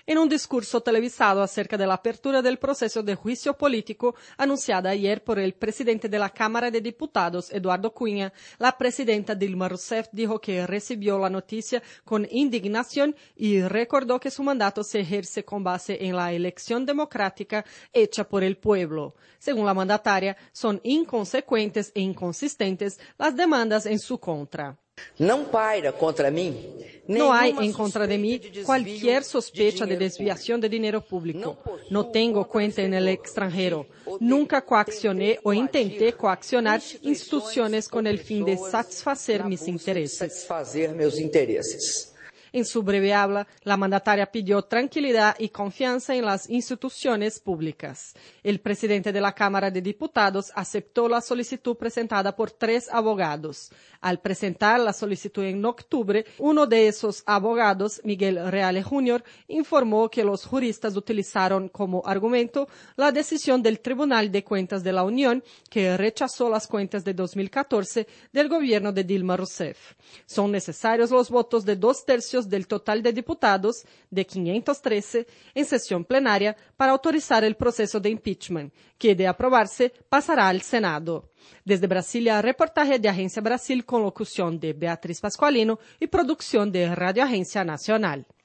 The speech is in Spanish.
En un discurso televisado acerca de la apertura del proceso de juicio político anunciada ayer por el presidente de la Cámara de Diputados, Eduardo Cunha, la presidenta Dilma Rousseff dijo que recibió la noticia con indignación y recordó que su mandato se ejerce con base en la elección democrática hecha por el pueblo. Según la mandataria, son inconsecuentes e inconsistentes las demandas en su contra. No paira contra mí. No hay en contra de mí cualquier sospecha de desviación de dinero público. No tengo cuenta en el extranjero. Nunca coaccioné o intenté coaccionar instituciones con el fin de satisfacer mis intereses. En su breve habla, la mandataria pidió tranquilidad y confianza en las instituciones públicas. El presidente de la Cámara de Diputados aceptó la solicitud presentada por 3 abogados. Al presentar la solicitud en octubre, uno de esos abogados, Miguel Reale Jr., informó que los juristas utilizaron como argumento la decisión del Tribunal de Cuentas de la Unión, que rechazó las cuentas de 2014 del gobierno de Dilma Rousseff. Son necesarios los votos de 2/3 del total de diputados, de 513, en sesión plenaria para autorizar el proceso de impeachment, que de aprobarse pasará al Senado. Desde Brasilia, reportaje de Agencia Brasil con locución de Beatriz Pascualino y producción de Radio Agencia Nacional.